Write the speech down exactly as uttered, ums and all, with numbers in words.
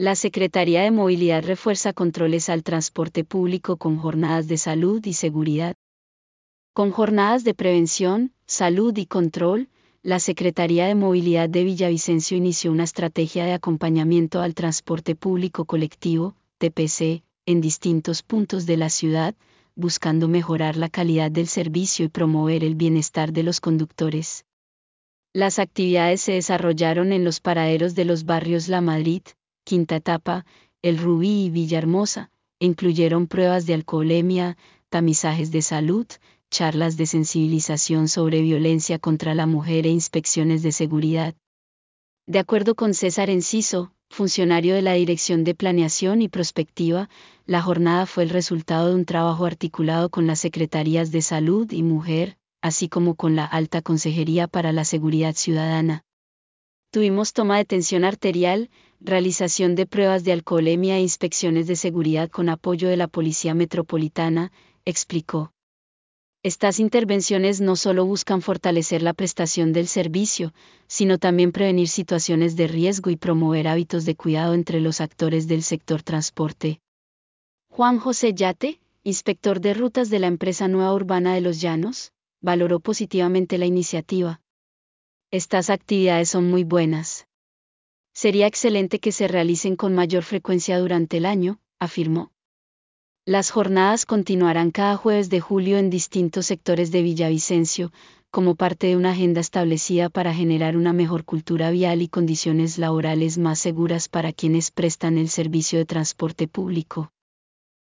La Secretaría de Movilidad refuerza controles al transporte público con jornadas de salud y seguridad. Con jornadas de prevención, salud y control, la Secretaría de Movilidad de Villavicencio inició una estrategia de acompañamiento al transporte público colectivo, T P C, en distintos puntos de la ciudad, buscando mejorar la calidad del servicio y promover el bienestar de los conductores. Las actividades se desarrollaron en los paraderos de los barrios La Madrid, Quinta Etapa, El Rubí y Villahermosa, incluyeron pruebas de alcoholemia, tamizajes de salud, charlas de sensibilización sobre violencia contra la mujer e inspecciones de seguridad. De acuerdo con César Enciso, funcionario de la Dirección de Planeación y Prospectiva, la jornada fue el resultado de un trabajo articulado con las Secretarías de Salud y Mujer, así como con la Alta Consejería para la Seguridad Ciudadana. Tuvimos toma de tensión arterial, realización de pruebas de alcoholemia e inspecciones de seguridad con apoyo de la Policía Metropolitana, explicó. Estas intervenciones no solo buscan fortalecer la prestación del servicio, sino también prevenir situaciones de riesgo y promover hábitos de cuidado entre los actores del sector transporte. Juan José Yate, inspector de rutas de la empresa Nueva Urbana de los Llanos, valoró positivamente la iniciativa. Estas actividades son muy buenas. Sería excelente que se realicen con mayor frecuencia durante el año, afirmó. Las jornadas continuarán cada jueves de julio en distintos sectores de Villavicencio, como parte de una agenda establecida para generar una mejor cultura vial y condiciones laborales más seguras para quienes prestan el servicio de transporte público.